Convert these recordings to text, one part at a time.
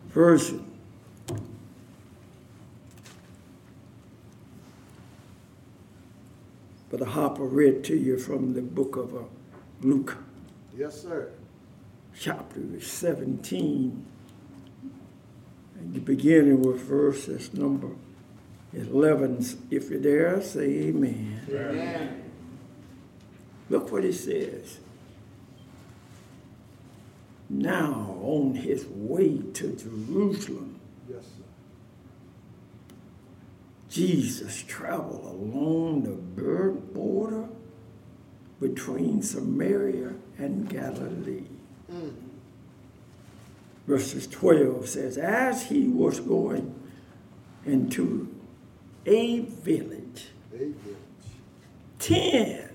version. Brother Harper read to you from the book of Luke. Yes, sir. Chapter 17. And beginning with verses number 11. If you're there, say amen. Amen. Look what he says. Now on his way to Jerusalem, Yes, sir. Jesus traveled along the border between Samaria and Galilee. Verses 12 says, as he was going into a village, 10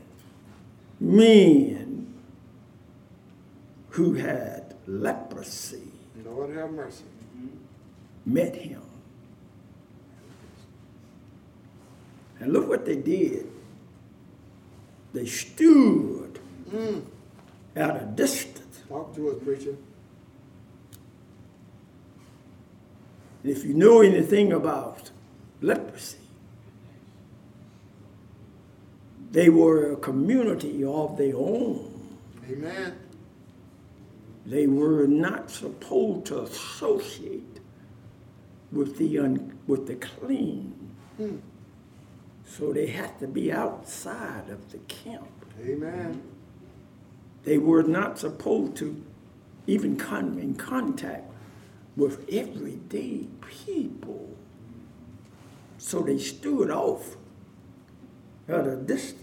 men who had leprosy Lord have mercy. met him. And look what they did. They stood at a distance. Talk to us, preacher. If you know anything about leprosy, they were a community of their own. Amen. They were not supposed to associate with the clean. So they had to be outside of the camp. Amen. They were not supposed to even come in contact with everyday people. So they stood off at a distance.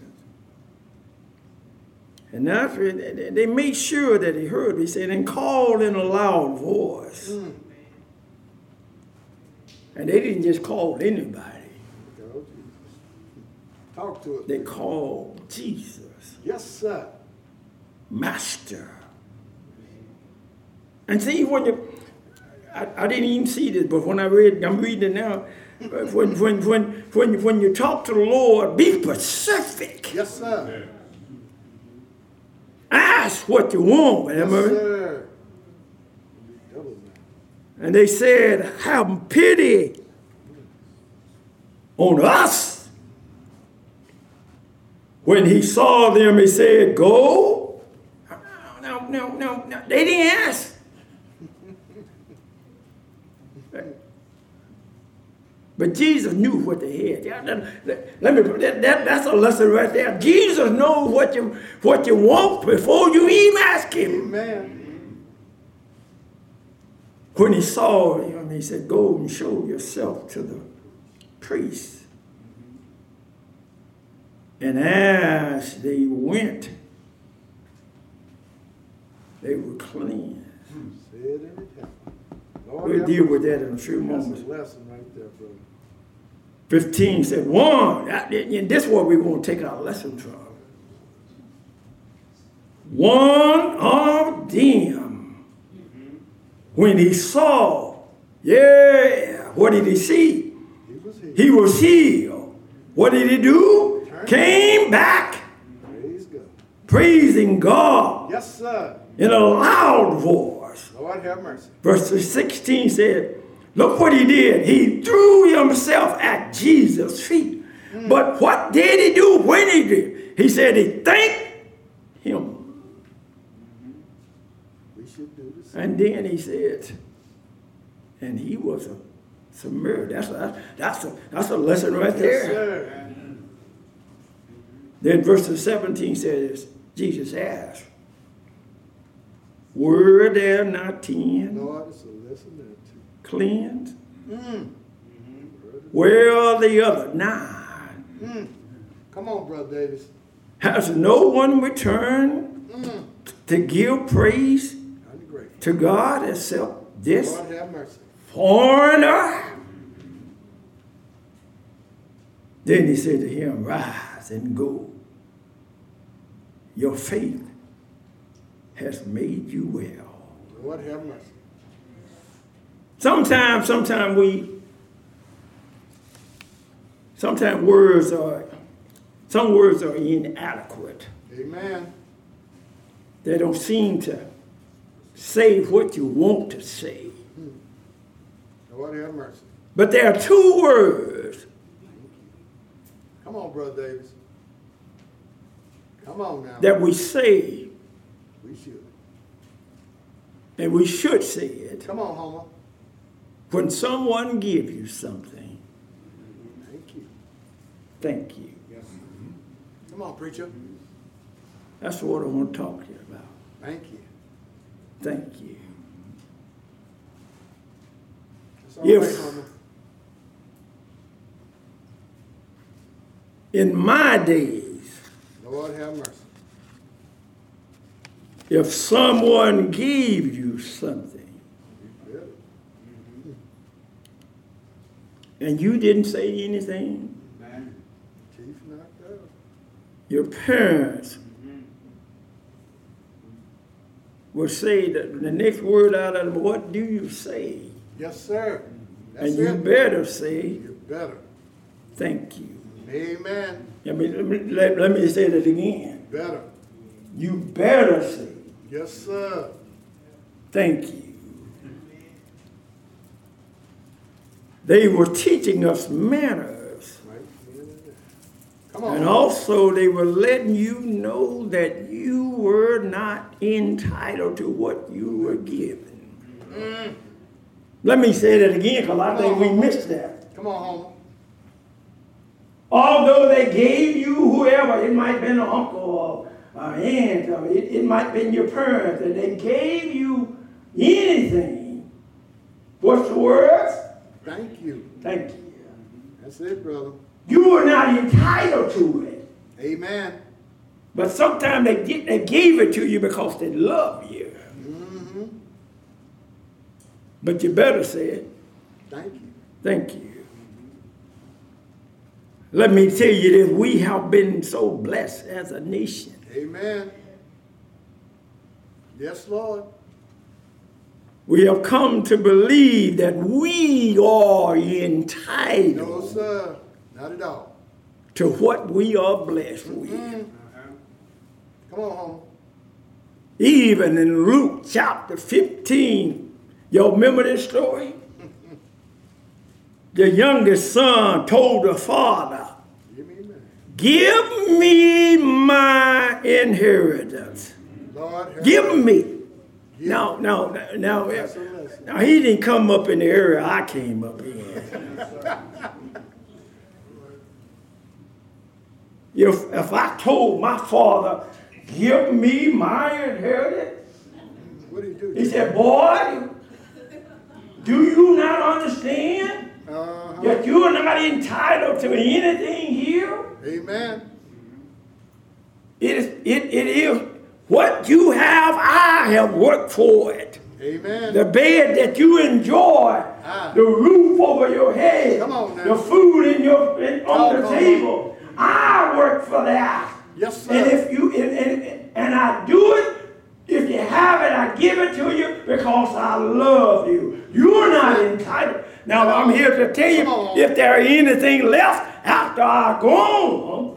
And after they made sure that he heard, he said, and called in a loud voice. And they didn't just call anybody. Talk to us. They called Jesus. Yes, sir. Master. And see, when you, I didn't even see this, but when I'm reading it now. When you talk to the Lord, be specific. Yes, sir. Ask what you want, Yes, Emery. sir. And they said, have pity on us. When he saw them, he said, go. No. They didn't ask. But Jesus knew what they had. That's a lesson right there. Jesus knows what you want before you even ask him. Amen. When he saw him, he said, go and show yourself to the priest. And as they went, they were cleansed. We'll deal with that in a few moments. That's a lesson right there, brother. 15 said, one, and this is where we're going to take our lesson from. One of them, when he saw, what did he see? He was healed. What did he do? Came back. Praise God. Praising God. Yes, sir. In a loud voice. Lord have mercy. Verse 16 said, look what he did. He threw himself at Jesus' feet. But what did he do when he did? He said he thanked him. We should do the same. And then he said, and he was a Samaritan. That's a lesson right there. Yes, sir. Then verse 17 says, Jesus asked, were there not 10 Lord, it's a lesson there too. cleansed? Where are the other 9? Come on, Brother Davis. Has no one returned to give praise to God except this Lord have mercy. foreigner? Then he said to him, rise and go. Your faith has made you well. Lord have mercy. Sometimes words are inadequate. Amen. They don't seem to say what you want to say. Lord have mercy. But there are two words Come on, Brother Davis. Come on now. that we say, We should. and we should say it, Come on, Homer. when someone gives you something. Thank you. Thank you. Yes. Come on, preacher. That's what I want to talk to you about. Thank you. Thank you. It's all right, If Homer. in my days, Lord have mercy. if someone gave you something Yeah. and you didn't say anything, Chief knocked out. your parents would say that the next word out of them, what do you say? Yes, sir. That's And you it. better say, You better. thank you. Amen. Let me say that again. Better. You better say, Yes, sir. thank you. They were teaching us manners. Right. Come on. And also they were letting you know that you were not entitled to what you were given. Let me say that again because I think we missed that. Come on, Homer. Although they gave you whoever, it might have been an uncle or an aunt, or it might have been your parents, and they gave you anything. What's the words? Thank you. Thank you. That's it, brother. You were not entitled to it. Amen. But sometimes they gave it to you because they love you. Mm-hmm. But you better say it. Thank you. Thank you. Let me tell you that we have been so blessed as a nation. Amen. Yes, Lord. We have come to believe that we are entitled No, sir. Not at all. to what we are blessed with. Come on, Homer. Even in Luke chapter 15, y'all remember this story? The youngest son told the father, Give me a minute. give me my inheritance. Lord, help Give me. me. Give Now, That's a lesson. now, he didn't come up in the area I came up in. If I told my father, give me my inheritance, What do you do? he said, boy, do you not understand Uh-huh. that you are not entitled to anything here? Amen. It is what you have, I have worked for it. Amen. The bed that you enjoy, the roof over your head, Come on now. the food on the Come on. table, I work for that. Yes, sir. And if you and I do it, if you have it, I give it to you because I love you. You're not entitled. Now I'm here to tell you, Come on. if there is anything left after I go on,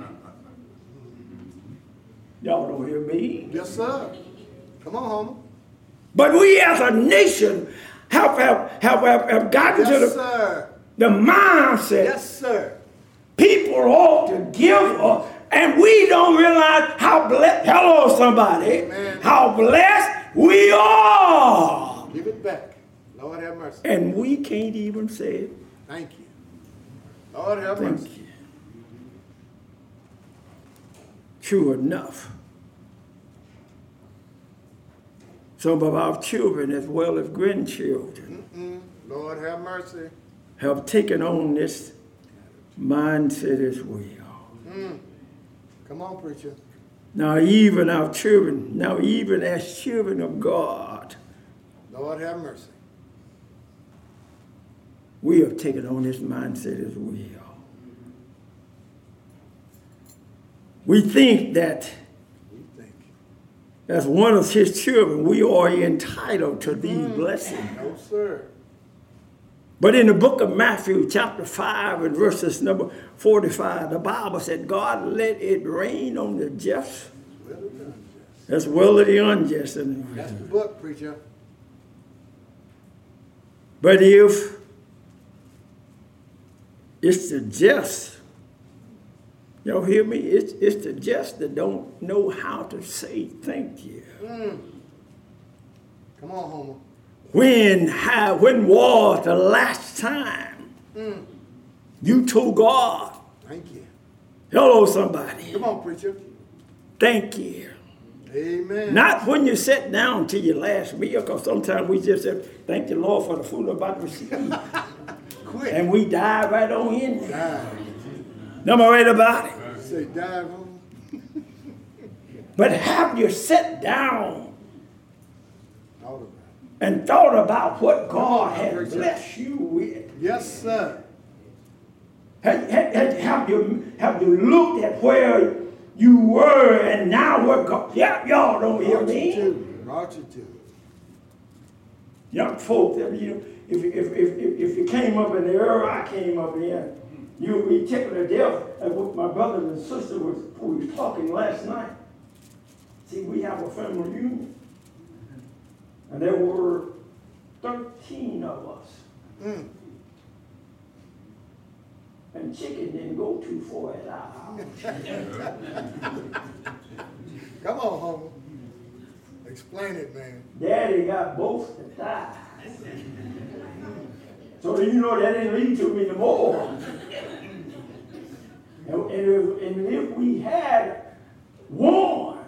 y'all don't hear me. Yes, sir. Come on, Homer. But we as a nation have gotten to Yes, sir. the mindset Yes, sir. people ought to give up, and we don't realize how blessed, hello somebody, Amen. how blessed we are. Give it back. Lord have mercy. And we can't even say it. Thank you. Lord have Thank mercy. you. True enough. Some of our children as well as grandchildren Lord have mercy. have taken on this mindset as well. Come on, preacher. Now even our children, even as children of God, Lord have mercy. we have taken on this mindset as well. We think that We think. as one of his children, we are entitled to these blessings. No, sir. But in the book of Matthew, chapter 5 and verses number 45, the Bible said, God let it rain on the just Well done, Jess. as well as the unjust. And That's the book, preacher. But if it's the just, y'all hear me? It's the just that don't know how to say thank you. Come on, Homer. When was the last time you told God, Thank you. hello somebody, Come on, preacher. thank you? Amen. Not when you sat down to your last meal, because sometimes we just say, thank the Lord for the food I'm about to receive. Quick. And we dive right on in there. Dive. No more right about it. Say dive home. But have you sat down All of it. and thought about what God has preacher. blessed you with? Yes, sir. Have you looked at where you were and now what God? Yeah, y'all don't hear Brought you me. to. Brought you to. Young folks, if you came up in the era I came up in, you would be tickled to death at what my brothers and sisters who was talking last night. See, we have a family reunion. And there were 13 of us. And chicken didn't go too far at our house. Come on, Homer. Explain it, man. Daddy got both the thighs. So you know that didn't lead to me no more. And if we had one,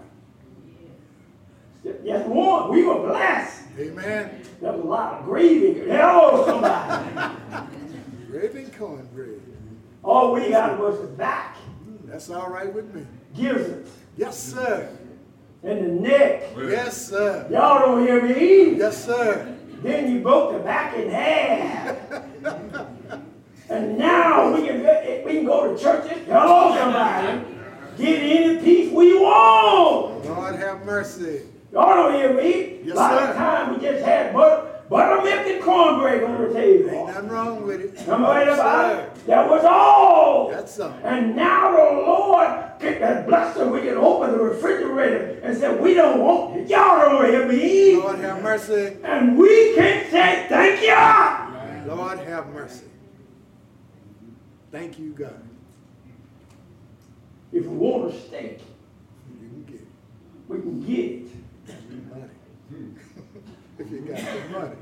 just one, we were blessed. Amen. There was a lot of gravy. Hello, somebody. Gravy and cornbread. All we got was the back, That's all right with me. gizzards, Yes, sir. and the neck. Yes, sir. Y'all don't hear me? Yes, sir. Then you broke the back in half. And now we can go to churches. Hello, somebody. Get any peace we want. Lord have mercy. Y'all don't hear me? Yes, A lot sir. of time we just had buttermilk and cornbread on the Ain't table. nothing wrong with it. Am I right Yes, about sir. it? That was all. That's all. And now the Lord has blessed us. We can open the refrigerator and say, we don't want it. Y'all don't hear me? Lord have mercy. And we can't say thank you. Lord have mercy. Thank you, God. If we want a steak, You can get it. we can get it. Money. If you got the money.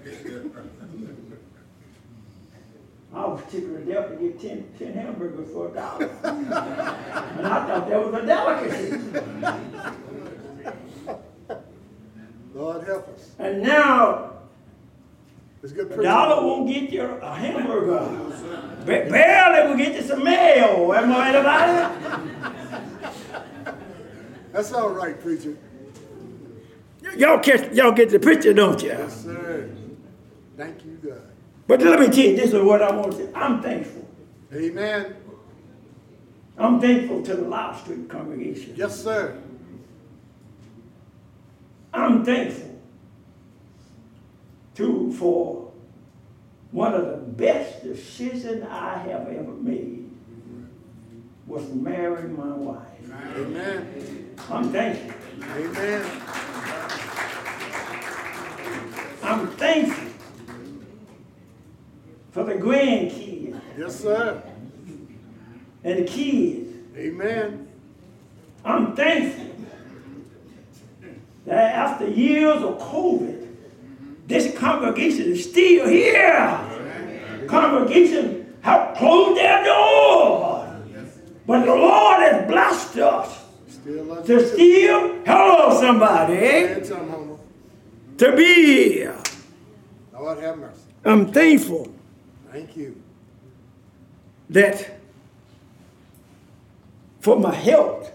I was tickled to death to get 10 hamburgers for $1. And I thought that was a delicacy. Lord help us. And now, It's good $1 preaching. won't get you a hamburger. Barely will get you some mayo. Am I right about it? That's all right, preacher. Y'all get the picture, don't you? Yes, sir. Thank you, God. But let me tell you, this is what I want to say. I'm thankful. Amen. I'm thankful to the Loud Street congregation. Yes, sir. I'm thankful for one of the best decisions I have ever made was marrying my wife. Amen. I'm thankful. Amen. I'm thankful for the grandkids Yes, sir. and the kids. Amen. I'm thankful that after years of COVID, this congregation is still here. Congregation have closed their doors. But the Lord has blessed us Still love to you. still, hello somebody, And some, Homer. to be here. Lord have mercy. I'm thankful Thank you. that for my health,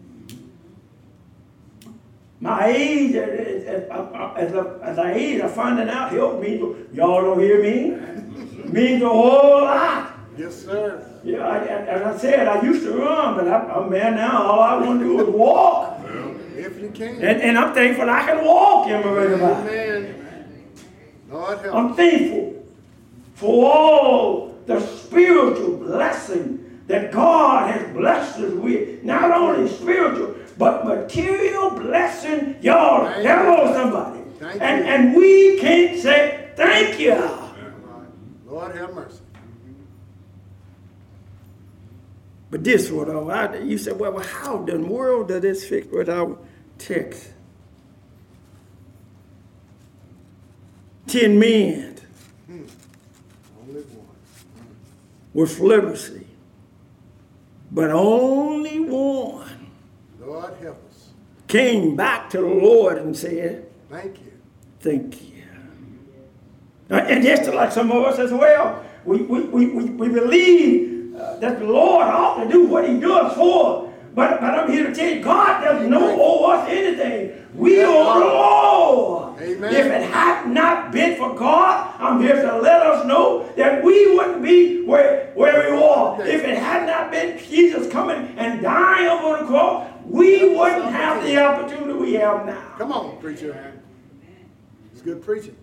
my age, as I age, I find out health means, y'all don't hear me, means a whole lot. Yes, sir. Yeah, as I said, I used to run, but I'm man now, all I want to do is walk. If you can. And I'm thankful I can walk, am I right about it? Amen. Lord help. I'm thankful for all the spiritual blessing that God has blessed us with. Not only spiritual, but material blessing. Y'all, Thank hello you. somebody. Thank you. And we can't say thank you. But this one, though, you said, well, how in the world does this fit with our text? 10 men Only one. with leprosy, but only one Lord help us. came back to the Lord and said, Thank you. thank you. And just like some of us as well, we believe that the Lord ought to do what he does for us. But I'm here to tell you, God doesn't owe us anything. We owe the Lord. Amen. If it had not been for God, I'm here to let us know that we wouldn't be where we are. If it had not been Jesus coming and dying on the cross, we wouldn't have the opportunity we have now. Come on, preacher. It's good preaching.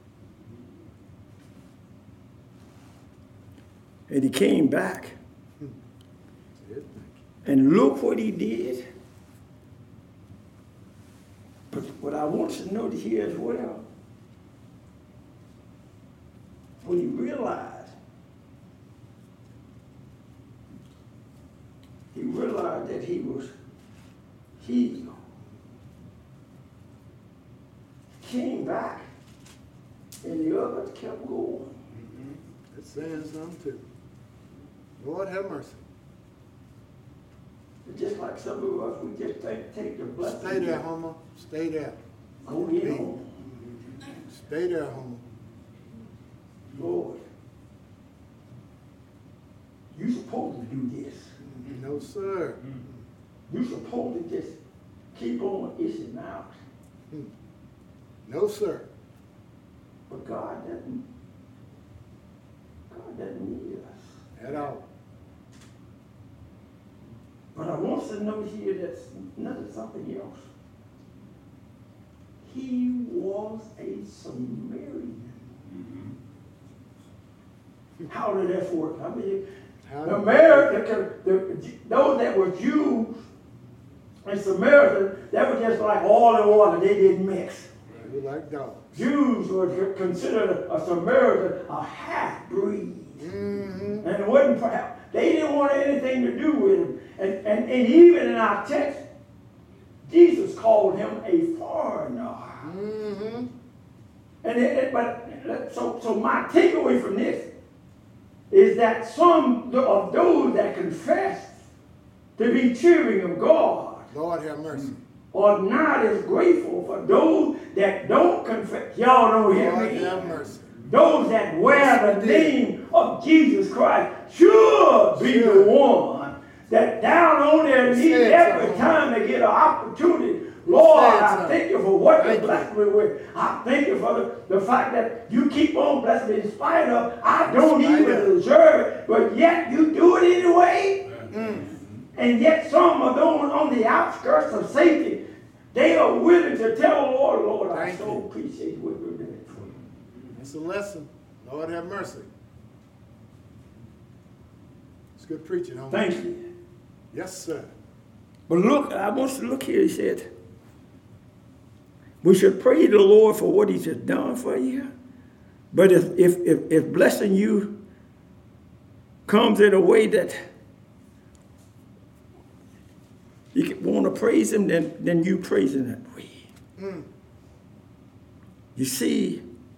And he came back. And look what he did. But what I want you to notice here as well, when he realized that he was healed, he came back, and the others kept going. It's saying something too. Lord have mercy. Just like some of us, we just take the blessing. Stay there, Homer. Stay there. Go in on. Stay there, Homer. Lord, you supposed to do this. No, sir. You supposed to just keep on itching out. No, sir. But God doesn't need us. At all. But I want you to know here that's another something else. He was a Samaritan. How did that work? I mean, those that were Jews and Samaritans, that was just like oil and water. They didn't mix. They were like dogs. Jews were considered a Samaritan a half-breed. Mm-hmm. And it wasn't perhaps, they didn't want anything to do with him. And even in our text, Jesus called him a foreigner. Mm-hmm. So my takeaway from this is that some of those that confess to be children of God, Lord have mercy, are not as grateful for those that don't confess. Y'all don't hear Lord me. have mercy. Those that wear the name of Jesus Christ should be the one that down on their knees every time they get an opportunity. Lord, I thank you for what you blessed me with. I thank you for the fact that you keep on blessing me in spite of I don't even deserve it, but yet you do it anyway. And yet some are on the outskirts of safety. They are willing to tell the Lord, Lord, I so appreciate what you're doing for me. It's a lesson. Lord have mercy. It's good preaching, homie. Thank you. Yes, sir. But look, I want you to look here. He said, we should praise the Lord for what he's just done for you. But if blessing you comes in a way that you want to praise him, then you praise him that way. You see,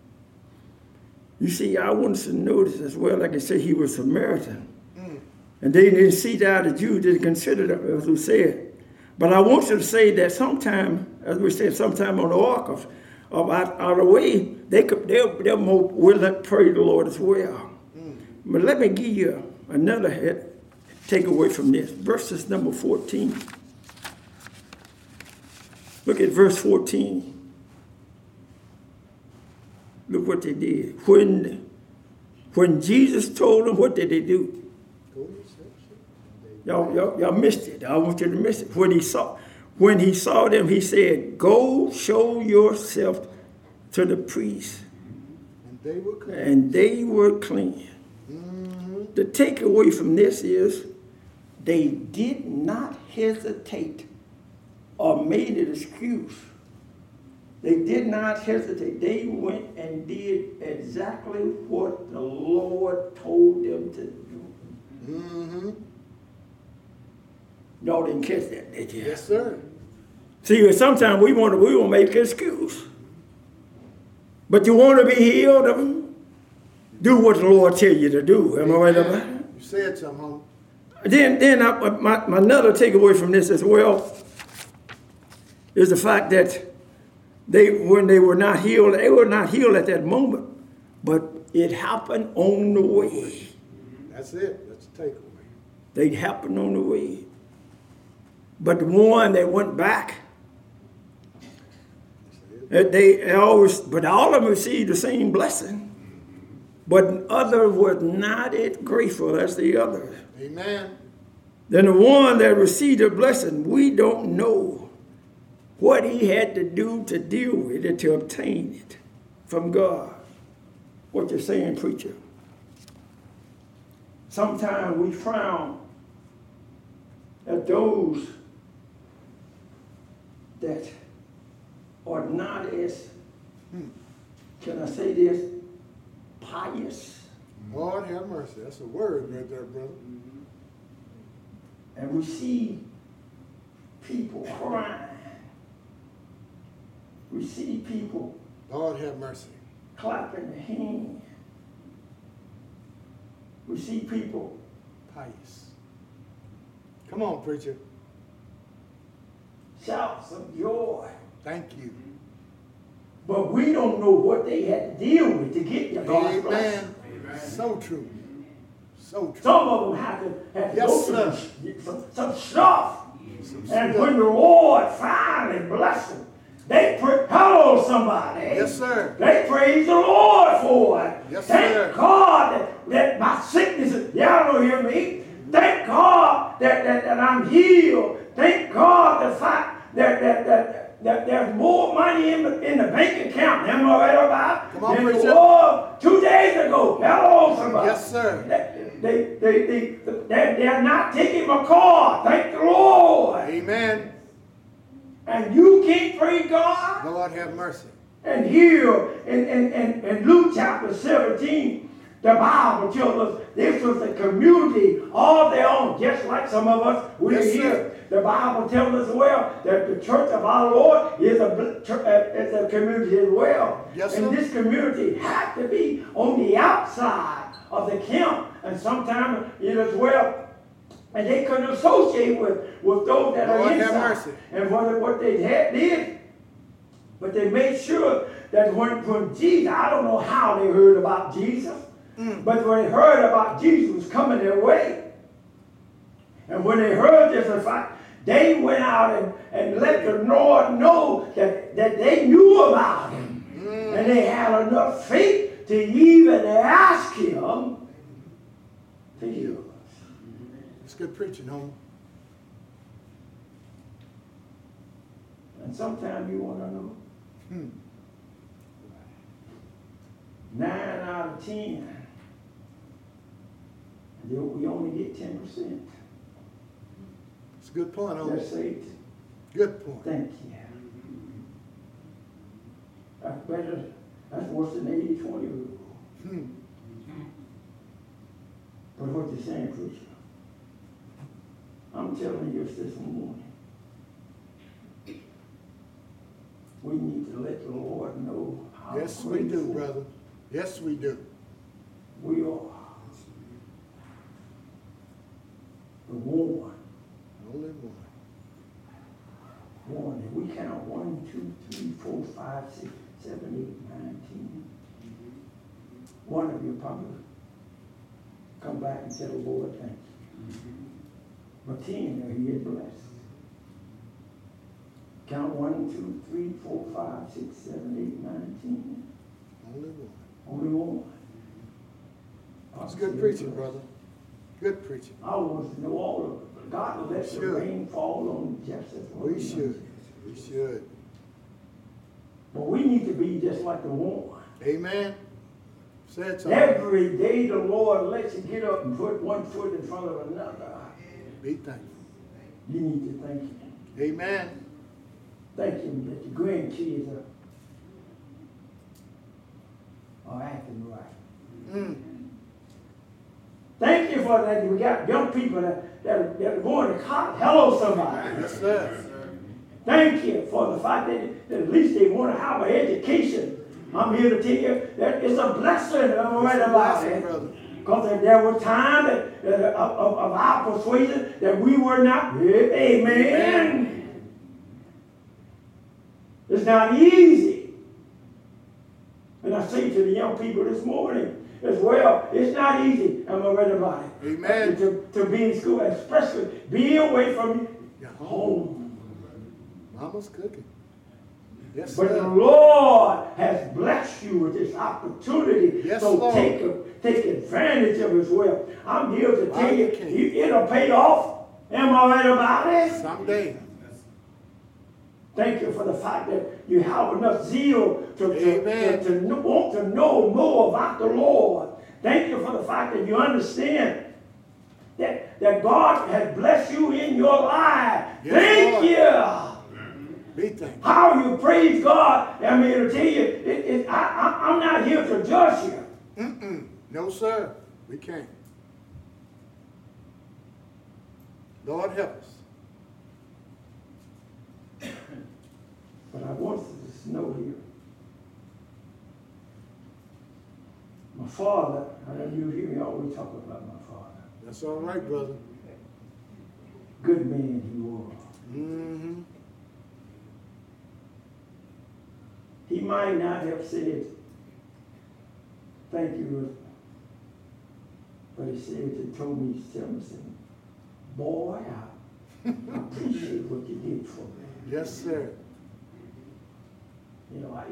I want to notice as well, like I said, he was Samaritan. And they didn't see that the Jews didn't consider that, as we said. But I want you to say that sometime, as we said, sometime on the ark of out of the way, they're more willing to praise the Lord as well. But let me give you another takeaway from this. Verses number 14. Look at verse 14. Look what they did. When Jesus told them, what did they do? Y'all missed it. I want you to miss it. When he saw them, he said, "Go show yourself to the priest." And they were clean. Mm-hmm. The takeaway from this is they did not hesitate or made an excuse. They did not hesitate. They went and did exactly what the Lord told them to do. Mm-hmm. Y'all didn't catch that, did you? Yes, sir. See, sometimes we want to make an excuse. But you want to be healed, do what the Lord tell you to do. Am I right about it? You said something, homie. Then my another takeaway from this as well is the fact that when they were not healed at that moment, but it happened on the way. That's it. That's the takeaway. They happened on the way. But the one that went back, all of them received the same blessing, but others were not as grateful as the others. Amen. Then the one that received the blessing, we don't know what he had to do to deal with it, to obtain it from God. What you're saying, preacher? Sometimes we frown at those that are not as, can I say this, pious. Lord have mercy. That's a word right there, brother. And we see people crying. We see people, Lord have mercy, clapping their hands. We see people pious. Come on, preacher. shouts of joy. Thank you. But we don't know what they had to deal with to get to God's blessing. Amen. So true. So true. Some of them had to Yes, go sir. through some stuff. And when the Lord finally blessed them, they hello somebody. Yes, sir. They praise the Lord for it. Yes, Thank sir. God that my sickness is, y'all don't hear me. Thank God that I'm healed. Thank God the fact that there's more money in the bank account. Am I right about? Come on, than preacher. there was 2 days ago. Hello somebody. Yes, sir. They're not taking my car. Thank the Lord. Amen. And you can't praise God. Lord have mercy. And here in Luke chapter 17, the Bible tells us this was a community all their own, just like some of us, we're Yes, here. sir. The Bible tells us well that the church of our Lord is a community as well. Yes, and sir. this community had to be on the outside of the camp, and sometimes it as well. And they couldn't associate with those that Lord are have inside. mercy. And what they did, but they made sure that when Jesus, I don't know how they heard about Jesus, but when they heard about Jesus was coming their way, and when they heard this, in fact, they went out and let the Lord know that they knew about him. And they had enough faith to even ask him to heal us. It's good preaching, homie. And sometimes you want to know. 9 out of 10. We only get 10%. It's a good point, They're homie. saved. Good point. Thank you. That's better. That's worse than the 80-20 rule. But what you're saying, preacher, I'm telling you this morning. We need to let the Lord know how Yes, we do, grateful brother. Yes, we do. we are. The one. Only one. One. If we count 1, 2, 3, 4, 5, 6, 7, 8, 9, 10. One of you probably come back and say, "Oh Lord, thank you." But 10 are here blessed. Count 1, 2, 3, 4, 5, 6, 7, 8, 9, 10. Only one. Only one. It's good preaching, brother. Good preaching. I want to know all of it. God will let the Should. rain fall on just as well. We should. We should. But we need to be just like the one. Amen. Said something. Every day the Lord lets you get up and put one foot in front of another. Be thankful. You need to thank Him. Amen. Thank Him that your grandkids are acting right. Thank you for that. We got young people that are going to college. Hello, somebody. Yes, sir. Thank you for the fact that at least they want to have an education. I'm here to tell you that it's a blessing. I'm right about it. Because there were times of our persuasion that we were not. Amen. It's not easy. And I say to the young people this morning as well, it's not easy. I'm right about it. Amen. To be in school, especially be away from home. Mama's cooking. Yes, but sir. the Lord has blessed you with this opportunity. Yes, so Lord. take advantage of it as well. I'm here to tell you, it'll pay off. Am I right about it? Someday. Thank you for the fact that you have enough zeal to want to know more about the Lord. Thank you for the fact that you understand that God has blessed you in your life. Yes, Thank Lord. you. Be thankful. How you praise God. I'm here to tell you, I'm not here to judge you. No, sir. We can't. Lord help us. But I want you to know here. My father, I know you hear me always talk about my father. That's all right, brother. Good man he was. Mm-hmm. He might not have said, thank you, but he said, he told me, boy, I appreciate what you did for me. Yes, sir. You know,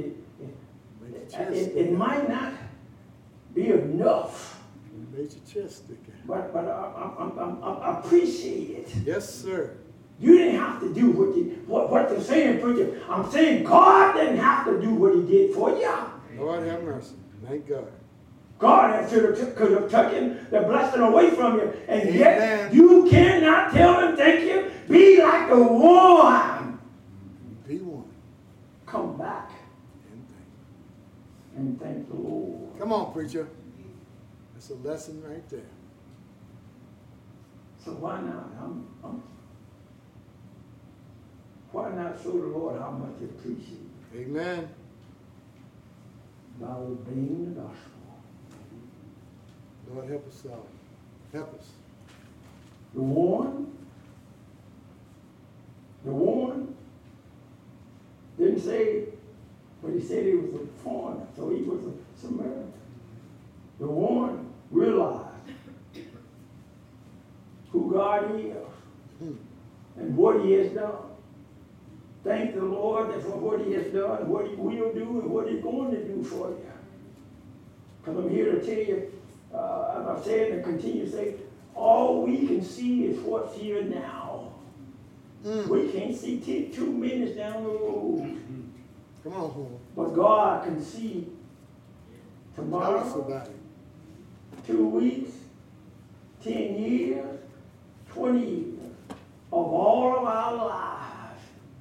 it might not be enough, It made your chest stick out. but I appreciate it. Yes, sir. You didn't have to do what you're saying, preacher. I'm saying God didn't have to do what he did for you. Lord have mercy. Thank God. God could have taken the blessing away from you, and Amen. yet you cannot tell him thank you. Be like the one. Be one. Come back and thank the Lord. Come on, preacher. That's a lesson right there. So why not? Why not show the Lord how much you appreciate it Amen. by obeying the gospel? Lord help us all. Help us. The one didn't say, but he said he was a foreigner, so he was a Samaritan. The one realized who God is and what he has done. Thank the Lord for what he has done, what he will do, and what he's going to do for you. Because I'm here to tell you, as I've said and continue to say, all we can see is what's here now. We can't see 2 minutes down the road. Come on, home. But God can see Tell us tomorrow, about it. 2 weeks, 10 years, 20 years of all of our lives.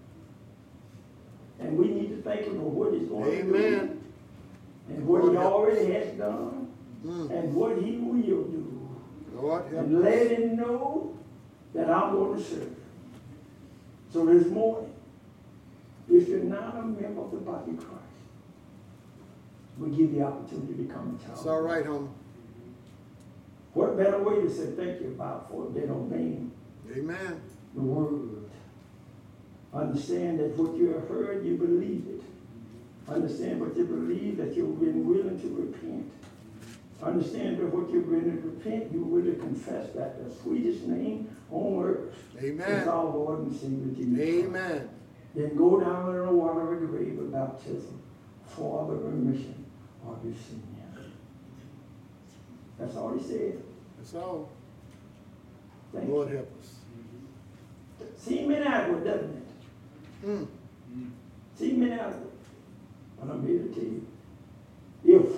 And we need to thank him for what he's going to do. Amen. And what he already has done. And what he will do. Lord help And us. let him know that I'm going to serve. So this morning, if you're not a member of the body of Christ, we give you the opportunity to come and tell It's all right, homie. What better way to say thank you about for than obeying Amen. the word? Understand that what you have heard, you believe it. Understand what you believe, that you've been willing to repent. Understand that what you've been to repent, you will confess that the sweetest name on earth Amen. is our Lord and Savior Jesus Christ. Amen. Then go down in the water of the grave of baptism for the remission of your sins. That's all he said. That's all. Thank Lord you. help us. Seem inadequate, doesn't it? Seem inadequate. But I'm here to tell you, if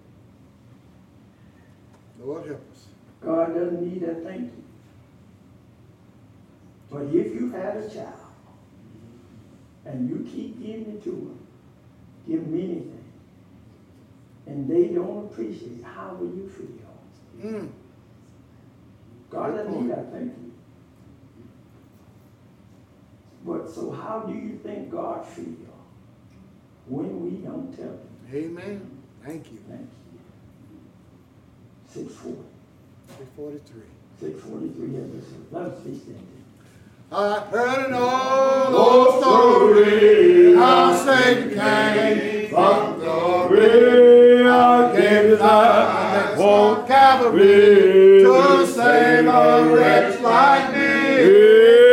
Lord help us. God doesn't need a thank you. But if you had a child and you keep giving it to them, give them anything, and they don't appreciate it, how will you feel? God doesn't need our thank you. But so how do you think God feels when we don't tell him? Amen. Thank you. Thank you. 640. 643. 643 episode. Let us be standing. I heard an old story, how Satan came from glory. I gave his life for Calvary.